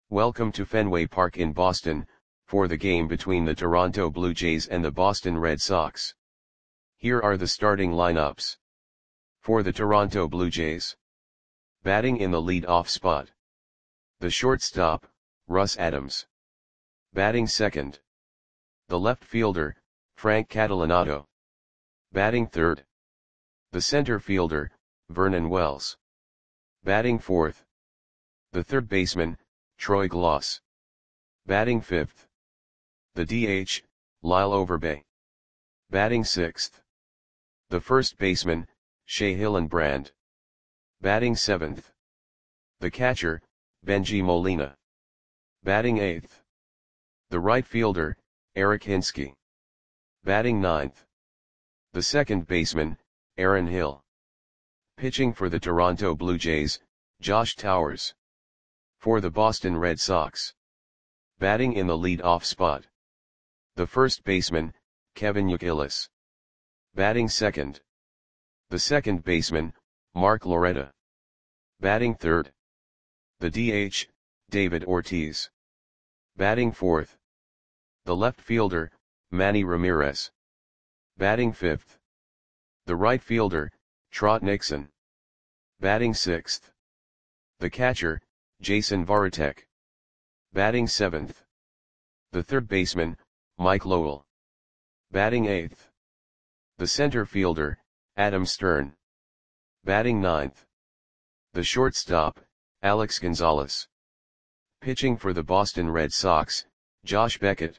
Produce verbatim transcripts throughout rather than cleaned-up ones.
Welcome to Fenway Park in Boston, for the game between the Toronto Blue Jays and the Boston Red Sox. Here are the starting lineups. For the Toronto Blue Jays. Batting in the lead-off spot. The shortstop, Russ Adams. Batting second. The left fielder, Frank Catalanotto. Batting third. The center fielder, Vernon Wells. Batting fourth. The third baseman, Troy Glaus. Batting fifth. The D H, Lyle Overbay. Batting sixth. The first baseman, Shea Hillenbrand. Batting seventh. The catcher, Bengie Molina. Batting eighth. The right fielder, Eric Hinske. Batting ninth. The second baseman, Aaron Hill. Pitching for the Toronto Blue Jays, Josh Towers. For the Boston Red Sox. Batting in the lead-off spot. The first baseman, Kevin Youkilis. Batting second. The second baseman, Mark Loretta. Batting third. The D H, David Ortiz. Batting fourth. The left fielder, Manny Ramirez. Batting fifth. The right fielder, Trot Nixon. Batting sixth. The catcher, Jason Varitek. Batting seventh. The third baseman, Mike Lowell. Batting eighth. The center fielder, Adam Stern. Batting ninth. The shortstop, Alex Gonzalez. Pitching for the Boston Red Sox, Josh Beckett.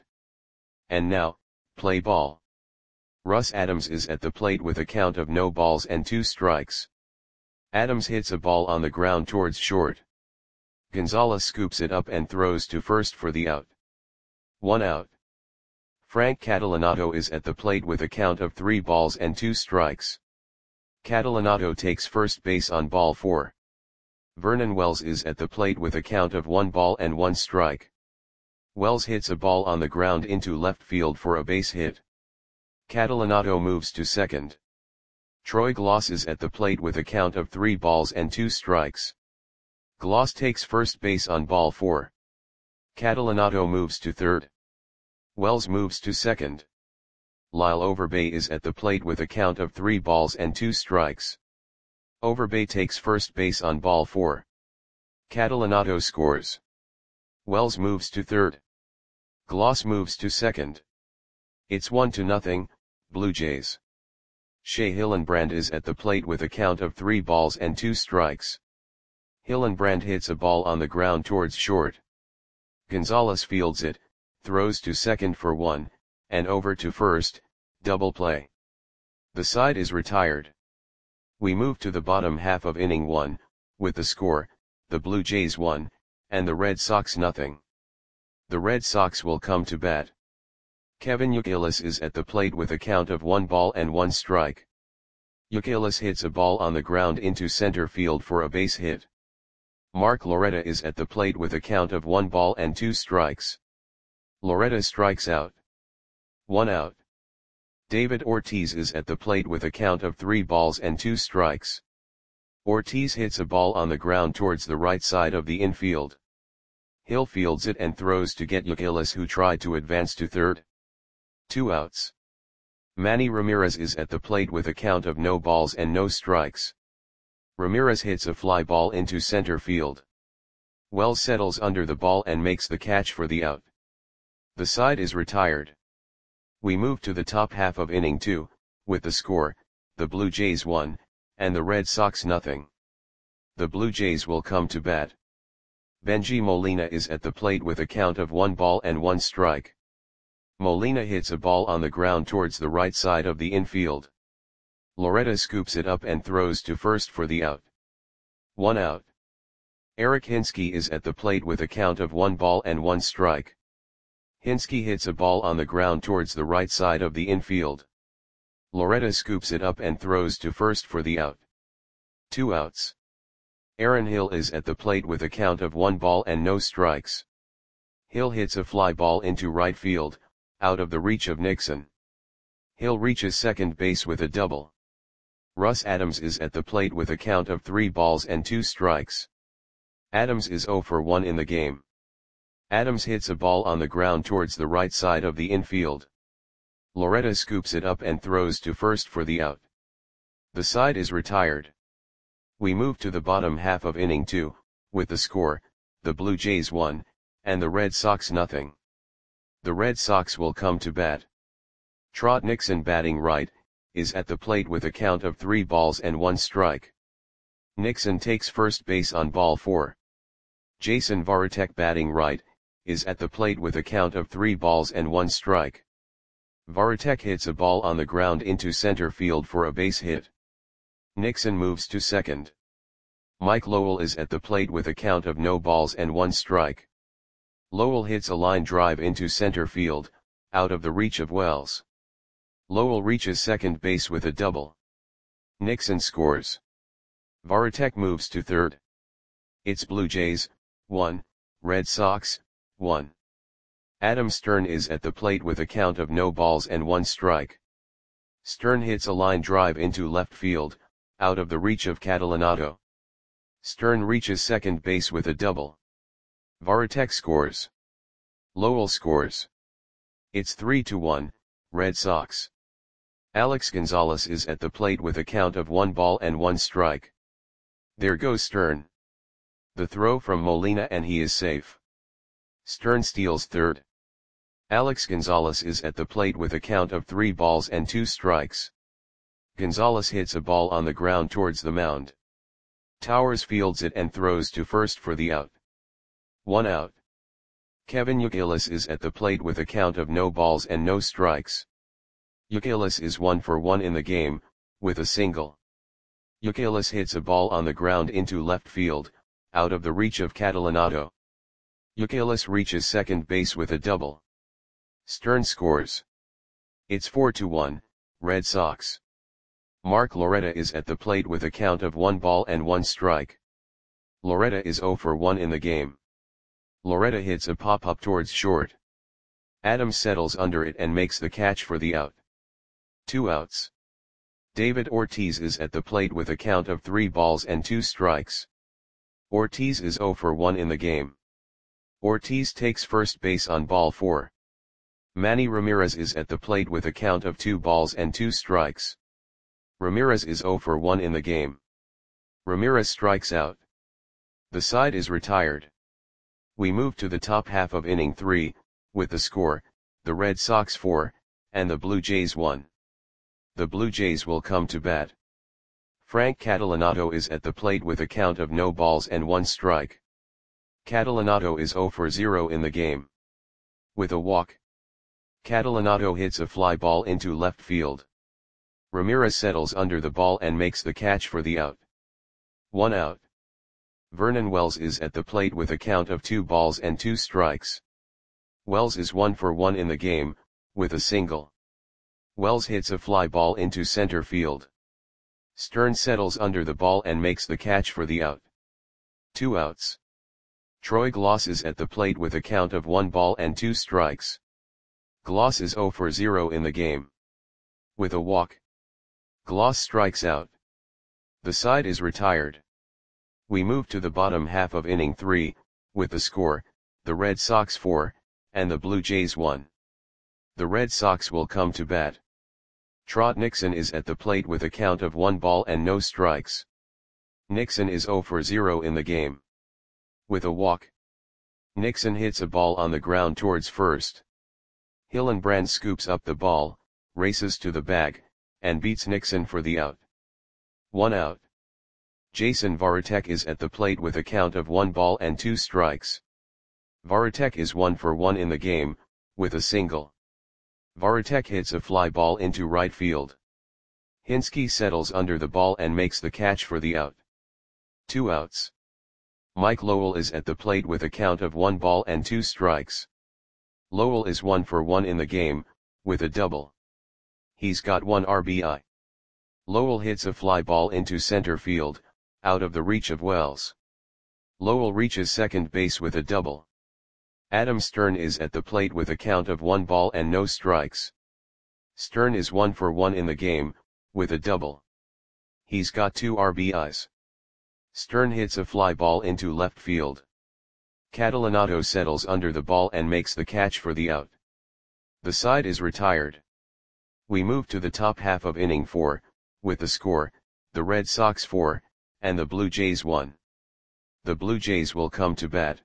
And now, play ball. Russ Adams is at the plate with a count of no balls and two strikes. Adams hits a ball on the ground towards short. Gonzalez scoops it up and throws to first for the out. One out. Frank Catalanotto is at the plate with a count of three balls and two strikes. Catalanotto takes first base on ball four. Vernon Wells is at the plate with a count of one ball and one strike. Wells hits a ball on the ground into left field for a base hit. Catalanotto moves to second. Troy Glaus is at the plate with a count of three balls and two strikes. Glaus takes first base on ball four. Catalanotto moves to third. Wells moves to second. Lyle Overbay is at the plate with a count of three balls and two strikes. Overbay takes first base on ball four. Catalanotto scores. Wells moves to third. Glaus moves to second. It's one to nothing, Blue Jays. Shea Hillenbrand is at the plate with a count of three balls and two strikes. Hillenbrand hits a ball on the ground towards short. Gonzalez fields it, throws to second for one, and over to first, double play. The side is retired. We move to the bottom half of inning one, with the score, the Blue Jays one, and the Red Sox nothing. The Red Sox will come to bat. Kevin Youkilis is at the plate with a count of one ball and one strike. Youkilis hits a ball on the ground into center field for a base hit. Mark Loretta is at the plate with a count of one ball and two strikes. Loretta strikes out. One out. David Ortiz is at the plate with a count of three balls and two strikes. Ortiz hits a ball on the ground towards the right side of the infield. Hill fields it and throws to get Youkilis, who tried to advance to third. Two outs. Manny Ramirez is at the plate with a count of no balls and no strikes. Ramirez hits a fly ball into center field. Wells settles under the ball and makes the catch for the out. The side is retired. We move to the top half of inning two, with the score, the Blue Jays one, and the Red Sox nothing. The Blue Jays will come to bat. Bengie Molina is at the plate with a count of one ball and one strike. Molina hits a ball on the ground towards the right side of the infield. Loretta scoops it up and throws to first for the out. One out. Eric Hinske is at the plate with a count of one ball and one strike. Hinske hits a ball on the ground towards the right side of the infield. Loretta scoops it up and throws to first for the out. Two outs. Aaron Hill is at the plate with a count of one ball and no strikes. Hill hits a fly ball into right field, out of the reach of Nixon. Hill reaches second base with a double. Russ Adams is at the plate with a count of three balls and two strikes. Adams is zero for one in the game. Adams hits a ball on the ground towards the right side of the infield. Loretta scoops it up and throws to first for the out. The side is retired. We move to the bottom half of inning two, with the score, the Blue Jays one, and the Red Sox nothing. The Red Sox will come to bat. Trot Nixon, batting right, is at the plate with a count of three balls and one strike. Nixon takes first base on ball four. Jason Varitek, batting right, is at the plate with a count of three balls and one strike. Varitek hits a ball on the ground into center field for a base hit. Nixon moves to second. Mike Lowell is at the plate with a count of no balls and one strike. Lowell hits a line drive into center field, out of the reach of Wells. Lowell reaches second base with a double. Nixon scores. Varitek moves to third. It's Blue Jays, one, Red Sox, one. Adam Stern is at the plate with a count of no balls and one strike. Stern hits a line drive into left field, out of the reach of Catalanotto. Stern reaches second base with a double. Varitek scores. Lowell scores. It's three to one, Red Sox. Alex Gonzalez is at the plate with a count of one ball and one strike. There goes Stern. The throw from Molina and he is safe. Stern steals third. Alex Gonzalez is at the plate with a count of three balls and two strikes. Gonzalez hits a ball on the ground towards the mound. Towers fields it and throws to first for the out. One out. Kevin Youkilis is at the plate with a count of no balls and no strikes. Youkilis is one for one in the game, with a single. Youkilis hits a ball on the ground into left field, out of the reach of Catalanotto. Youkilis reaches second base with a double. Stern scores. It's four to one, Red Sox. Mark Loretta is at the plate with a count of one ball and one strike. Loretta is zero for one in the game. Loretta hits a pop-up towards short. Adams settles under it and makes the catch for the out. Two outs. David Ortiz is at the plate with a count of three balls and two strikes. Ortiz is zero for one in the game. Ortiz takes first base on ball four. Manny Ramirez is at the plate with a count of two balls and two strikes. Ramirez is zero for one in the game. Ramirez strikes out. The side is retired. We move to the top half of inning three, with the score, the Red Sox four, and the Blue Jays one. The Blue Jays will come to bat. Frank Catalanotto is at the plate with a count of no balls and one strike. Catalanotto is zero for zero in the game. With a walk, Catalanotto hits a fly ball into left field. Ramirez settles under the ball and makes the catch for the out. One out. Vernon Wells is at the plate with a count of two balls and two strikes. Wells is one for one in the game, with a single. Wells hits a fly ball into center field. Stern settles under the ball and makes the catch for the out. Two outs. Troy Gloss is at the plate with a count of one ball and two strikes. Gloss is zero for zero in the game. With a walk, Gloss strikes out. The side is retired. We move to the bottom half of inning three, with the score, the Red Sox four, and the Blue Jays one. The Red Sox will come to bat. Trot Nixon is at the plate with a count of one ball and no strikes. Nixon is zero for zero in the game. With a walk, Nixon hits a ball on the ground towards first. Hillenbrand scoops up the ball, races to the bag, and beats Nixon for the out. One out. Jason Varitek is at the plate with a count of one ball and two strikes. Varitek is one for one in the game, with a single. Varitek hits a fly ball into right field. Hinske settles under the ball and makes the catch for the out. Two outs. Mike Lowell is at the plate with a count of one ball and two strikes. Lowell is one for one in the game, with a double. He's got one R B I. Lowell hits a fly ball into center field, out of the reach of Wells. Lowell reaches second base with a double. Adam Stern is at the plate with a count of one ball and no strikes. Stern is one for one in the game, with a double. He's got two R B Is. Stern hits a fly ball into left field. Catalanato settles under the ball and makes the catch for the out. The side is retired. We move to the top half of inning four, with the score, the Red Sox four, and the Blue Jays one. The Blue Jays will come to bat.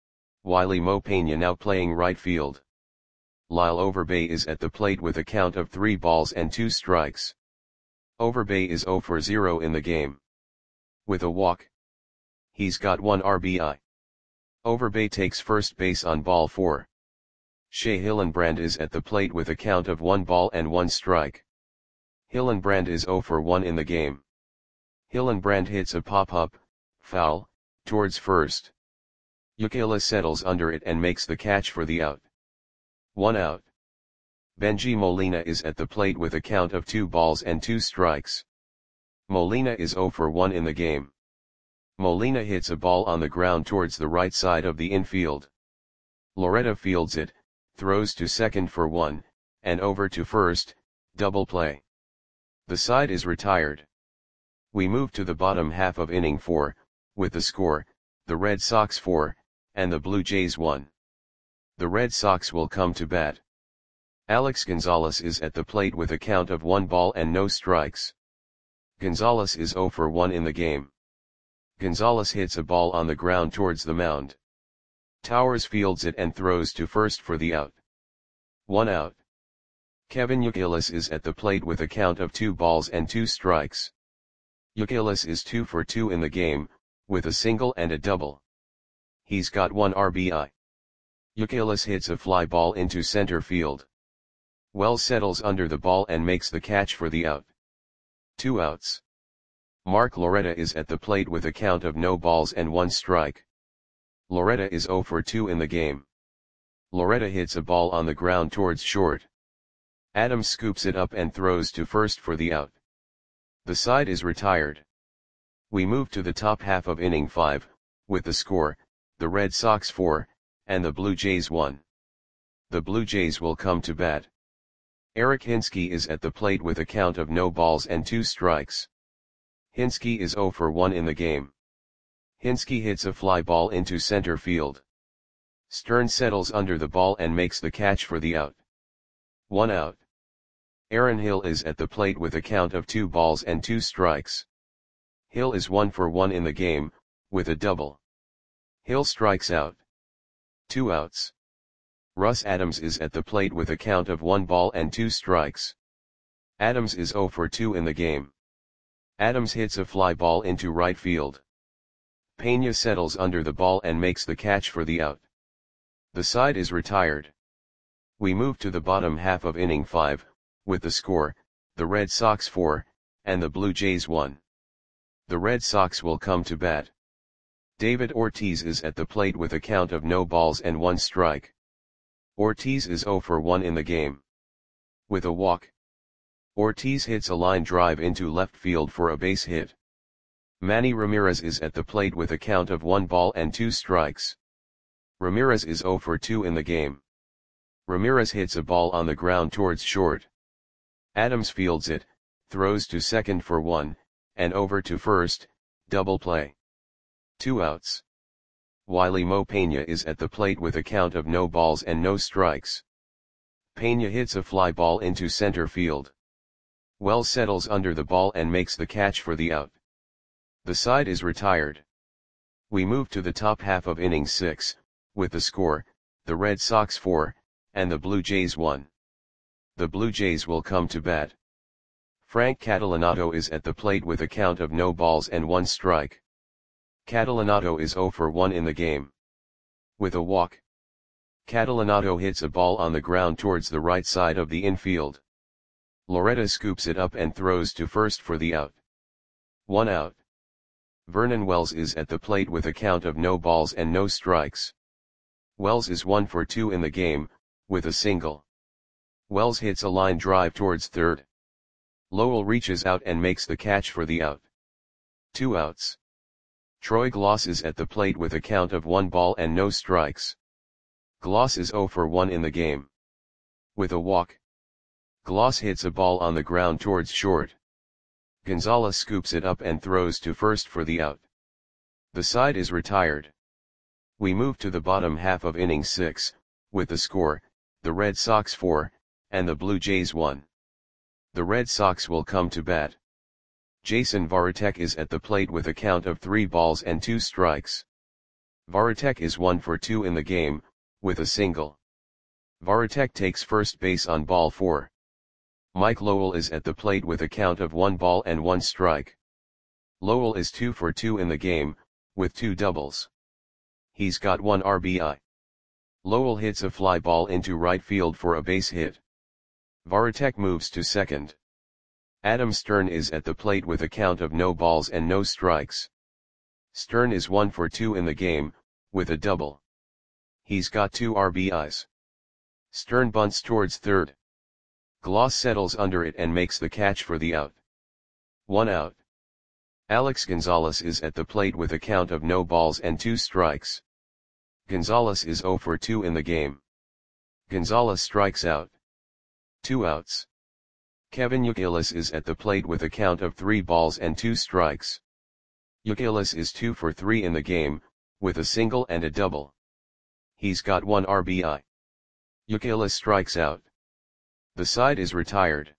Wily Mo Peña now playing right field. Lyle Overbay is at the plate with a count of three balls and two strikes. Overbay is zero for zero in the game. With a walk. He's got one R B I. Overbay takes first base on ball four. Shea Hillenbrand is at the plate with a count of one ball and one strike. Hillenbrand is zero for one in the game. Hillenbrand hits a pop-up, foul, towards first. Youkilis settles under it and makes the catch for the out. One out. Benji Molina is at the plate with a count of two balls and two strikes. Molina is zero for one in the game. Molina hits a ball on the ground towards the right side of the infield. Loretta fields it, throws to second for one, and over to first, double play. The side is retired. We move to the bottom half of inning four, with the score, the Red Sox four, and the Blue Jays one. The Red Sox will come to bat. Alex Gonzalez is at the plate with a count of one ball and no strikes. Gonzalez is zero for one in the game. Gonzalez hits a ball on the ground towards the mound. Towers fields it and throws to first for the out. One out. Kevin Youkilis is at the plate with a count of two balls and two strikes. Youkilis is two for two in the game, with a single and a double. He's got one R B I. Youkilis hits a fly ball into center field. Wells settles under the ball and makes the catch for the out. Two outs. Mark Loretta is at the plate with a count of no balls and one strike. Loretta is zero for two in the game. Loretta hits a ball on the ground towards short. Adams scoops it up and throws to first for the out. The side is retired. We move to the top half of inning five, with the score, the Red Sox four, and the Blue Jays one. The Blue Jays will come to bat. Eric Hinske is at the plate with a count of no balls and two strikes. Hinske is zero for one in the game. Hinske hits a fly ball into center field. Stern settles under the ball and makes the catch for the out. One out. Aaron Hill is at the plate with a count of two balls and two strikes. Hill is one for one in the game, with a double. Hill strikes out. Two outs. Russ Adams is at the plate with a count of one ball and two strikes. Adams is zero for two in the game. Adams hits a fly ball into right field. Peña settles under the ball and makes the catch for the out. The side is retired. We move to the bottom half of inning five, with the score, the Red Sox four, and the Blue Jays one. The Red Sox will come to bat. David Ortiz is at the plate with a count of no balls and one strike. Ortiz is zero for one in the game. With a walk. Ortiz hits a line drive into left field for a base hit. Manny Ramirez is at the plate with a count of one ball and two strikes. Ramirez is zero for two in the game. Ramirez hits a ball on the ground towards short. Adams fields it, throws to second for one, and over to first, double play. Two outs. Wily Mo Peña is at the plate with a count of no balls and no strikes. Peña hits a fly ball into center field. Wells settles under the ball and makes the catch for the out. The side is retired. We move to the top half of inning six, with the score, the Red Sox four, and the Blue Jays one. The Blue Jays will come to bat. Frank Catalanato is at the plate with a count of no balls and one strike. Catalanato is zero for one in the game. With a walk. Catalanato hits a ball on the ground towards the right side of the infield. Loretta scoops it up and throws to first for the out. One out. Vernon Wells is at the plate with a count of no balls and no strikes. Wells is one for two in the game, with a single. Wells hits a line drive towards third. Lowell reaches out and makes the catch for the out. Two outs. Troy Gloss is at the plate with a count of one ball and no strikes. Gloss is zero for one in the game. With a walk. Gloss hits a ball on the ground towards short. Gonzalez scoops it up and throws to first for the out. The side is retired. We move to the bottom half of inning six, with the score, the Red Sox four, and the Blue Jays one. The Red Sox will come to bat. Jason Varitek is at the plate with a count of three balls and two strikes. Varitek is one for two in the game, with a single. Varitek takes first base on ball four. Mike Lowell is at the plate with a count of one ball and one strike. Lowell is two for two in the game, with two doubles. He's got one R B I. Lowell hits a fly ball into right field for a base hit. Varitek moves to second. Adam Stern is at the plate with a count of no balls and no strikes. Stern is one for two in the game, with a double. He's got two R B Is. Stern bunts towards third. Gloss settles under it and makes the catch for the out. One out. Alex Gonzalez is at the plate with a count of no balls and two strikes. Gonzalez is zero for two in the game. Gonzalez strikes out. Two outs. Kevin Youkilis is at the plate with a count of three balls and two strikes. Youkilis is two for three in the game, with a single and a double. He's got one R B I. Youkilis strikes out. The side is retired.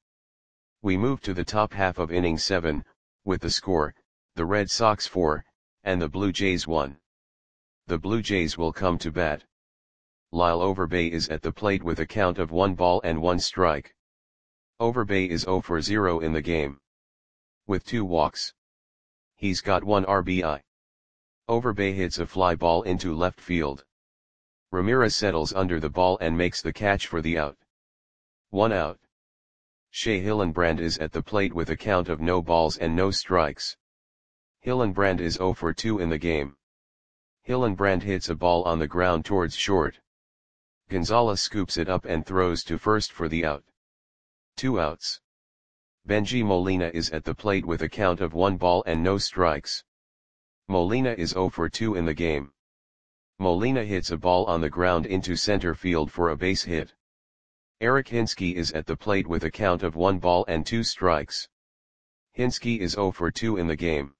We move to the top half of inning seven, with the score, the Red Sox four, and the Blue Jays one. The Blue Jays will come to bat. Lyle Overbay is at the plate with a count of one ball and one strike. Overbay is zero for zero in the game. With two walks. He's got one R B I. Overbay hits a fly ball into left field. Ramirez settles under the ball and makes the catch for the out. One out. Shea Hillenbrand is at the plate with a count of no balls and no strikes. Hillenbrand is zero for two in the game. Hillenbrand hits a ball on the ground towards short. Gonzalez scoops it up and throws to first for the out. Two outs. Benji Molina is at the plate with a count of one ball and no strikes. Molina is zero for two in the game. Molina hits a ball on the ground into center field for a base hit. Eric Hinske is at the plate with a count of one ball and two strikes. Hinske is zero for two in the game.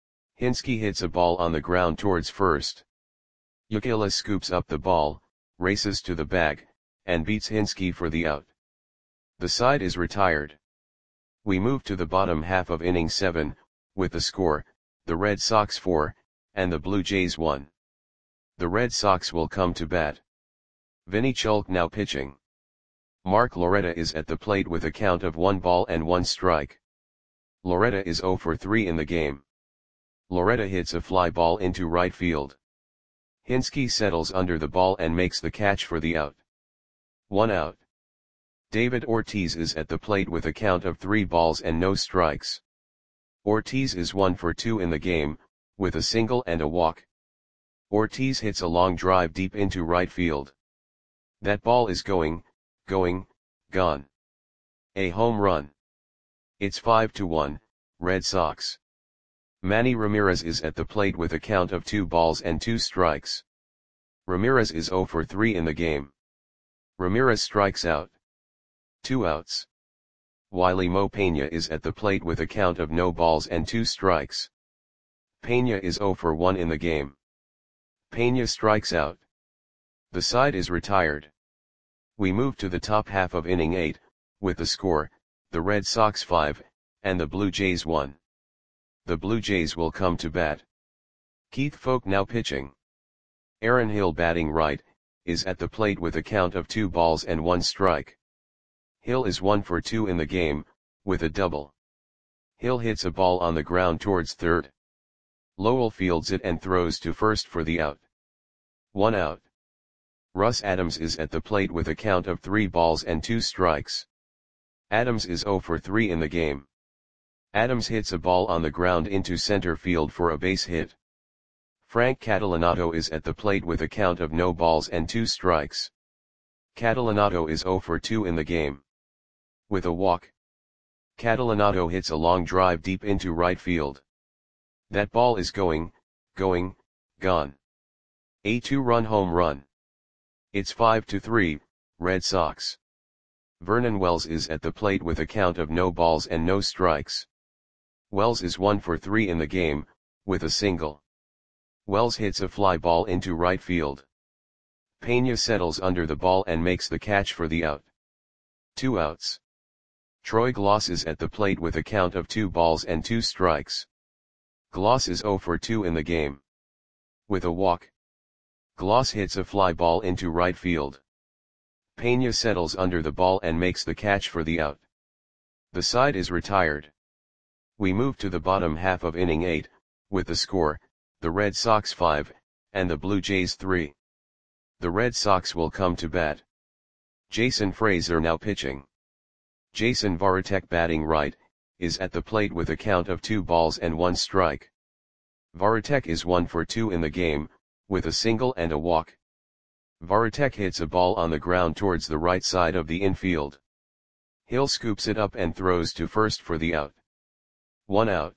Hinske hits a ball on the ground towards first. Youkilis scoops up the ball, races to the bag, and beats Hinske for the out. The side is retired. We move to the bottom half of inning seven, with the score, the Red Sox four, and the Blue Jays one. The Red Sox will come to bat. Vinny Chulk now pitching. Mark Loretta is at the plate with a count of one ball and one strike. Loretta is zero for three in the game. Loretta hits a fly ball into right field. Hinske settles under the ball and makes the catch for the out. One out. David Ortiz is at the plate with a count of three balls and no strikes. Ortiz is one for two in the game, with a single and a walk. Ortiz hits a long drive deep into right field. That ball is going, going, gone. A home run. It's five to one, Red Sox. Manny Ramirez is at the plate with a count of two balls and two strikes. Ramirez is zero for three in the game. Ramirez strikes out. Two outs. Wiley Mo Peña is at the plate with a count of no balls and two strikes. Peña is zero for one in the game. Peña strikes out. The side is retired. We move to the top half of inning eight, with the score, the Red Sox five, and the Blue Jays one. The Blue Jays will come to bat. Keith Foulke now pitching. Aaron Hill batting right, is at the plate with a count of two balls and one strike. Hill is one for two in the game, with a double. Hill hits a ball on the ground towards third. Lowell fields it and throws to first for the out. One out. Russ Adams is at the plate with a count of three balls and two strikes. Adams is zero for three in the game. Adams hits a ball on the ground into center field for a base hit. Frank Catalanato is at the plate with a count of no balls and two strikes. Catalanato is zero for two in the game. With a walk. Catalanato hits a long drive deep into right field. That ball is going, going, gone. A two-run home run. It's five to three, Red Sox. Vernon Wells is at the plate with a count of no balls and no strikes. Wells is one for three in the game, with a single. Wells hits a fly ball into right field. Pena settles under the ball and makes the catch for the out. Two outs. Troy Glaus is at the plate with a count of two balls and two strikes. Glaus is oh for two in the game. With a walk, Glaus hits a fly ball into right field. Pena settles under the ball and makes the catch for the out. The side is retired. We move to the bottom half of inning eight, with the score, the Red Sox five, and the Blue Jays three. The Red Sox will come to bat. Jason Frazier now pitching. Jason Varitek batting right, is at the plate with a count of two balls and one strike. Varitek is one for two in the game, with a single and a walk. Varitek hits a ball on the ground towards the right side of the infield. Hill scoops it up and throws to first for the out. One out.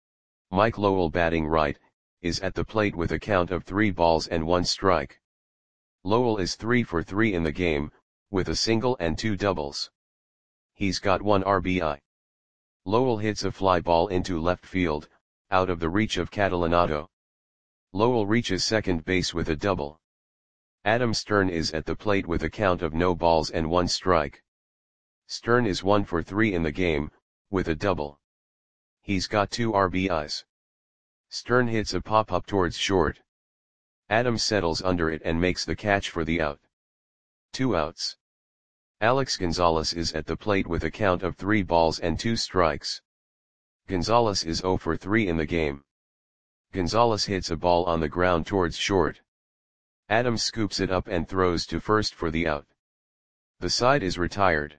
Mike Lowell batting right, is at the plate with a count of three balls and one strike. Lowell is three for three in the game, with a single and two doubles. He's got one R B I. Lowell hits a fly ball into left field, out of the reach of Catalanotto. Lowell reaches second base with a double. Adam Stern is at the plate with a count of no balls and one strike. Stern is one for three in the game, with a double. He's got two R B Is. Stern hits a pop-up towards short. Adams settles under it and makes the catch for the out. Two outs. Alex Gonzalez is at the plate with a count of three balls and two strikes. Gonzalez is oh for three in the game. Gonzalez hits a ball on the ground towards short. Adams scoops it up and throws to first for the out. The side is retired.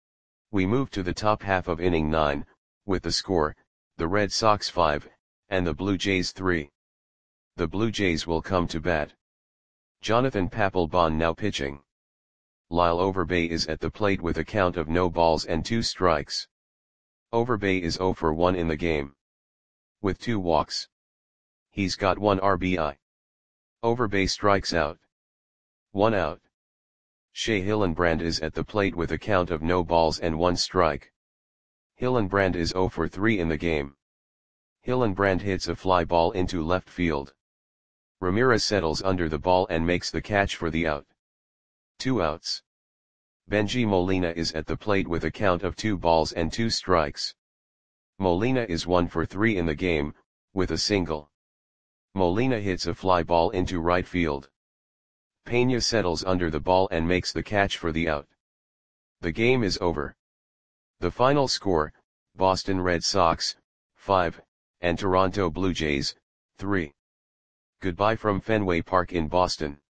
We move to the top half of inning nine, with the score, the Red Sox five, and the Blue Jays three. The Blue Jays will come to bat. Jonathan Papelbon now pitching. Lyle Overbay is at the plate with a count of no balls and two strikes. Overbay is oh for one in the game. With two walks. He's got one R B I. Overbay strikes out. One out. Shea Hillenbrand is at the plate with a count of no balls and one strike. Hillenbrand is oh for three in the game. Hillenbrand hits a fly ball into left field. Ramirez settles under the ball and makes the catch for the out. Two outs. Benji Molina is at the plate with a count of two balls and two strikes. Molina is one for three in the game, with a single. Molina hits a fly ball into right field. Pena settles under the ball and makes the catch for the out. The game is over. The final score, Boston Red Sox, five, and Toronto Blue Jays, three. Goodbye from Fenway Park in Boston.